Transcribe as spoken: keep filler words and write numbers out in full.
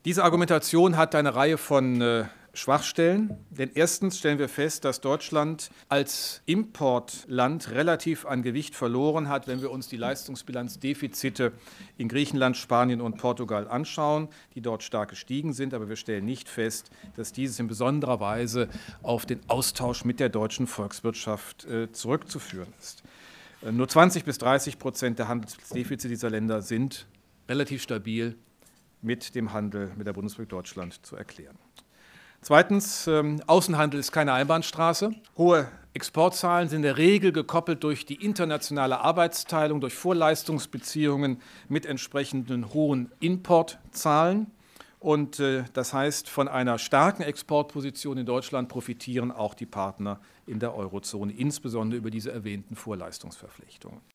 Diese Argumentation hat eine Reihe von äh, Schwachstellen, denn erstens stellen wir fest, dass Deutschland als Importland relativ an Gewicht verloren hat, wenn wir uns die Leistungsbilanzdefizite in Griechenland, Spanien und Portugal anschauen, die dort stark gestiegen sind. Aber wir stellen nicht fest, dass dieses in besonderer Weise auf den Austausch mit der deutschen Volkswirtschaft äh, zurückzuführen ist. Äh, nur zwanzig bis dreißig Prozent der Handelsdefizite dieser Länder sind relativ stabil mit dem Handel mit der Bundesrepublik Deutschland zu erklären. Zweitens, ähm, Außenhandel ist keine Einbahnstraße. Hohe Exportzahlen sind in der Regel gekoppelt durch die internationale Arbeitsteilung, durch Vorleistungsbeziehungen mit entsprechenden hohen Importzahlen. Und äh, das heißt, von einer starken Exportposition in Deutschland profitieren auch die Partner in der Eurozone, insbesondere über diese erwähnten Vorleistungsverpflichtungen.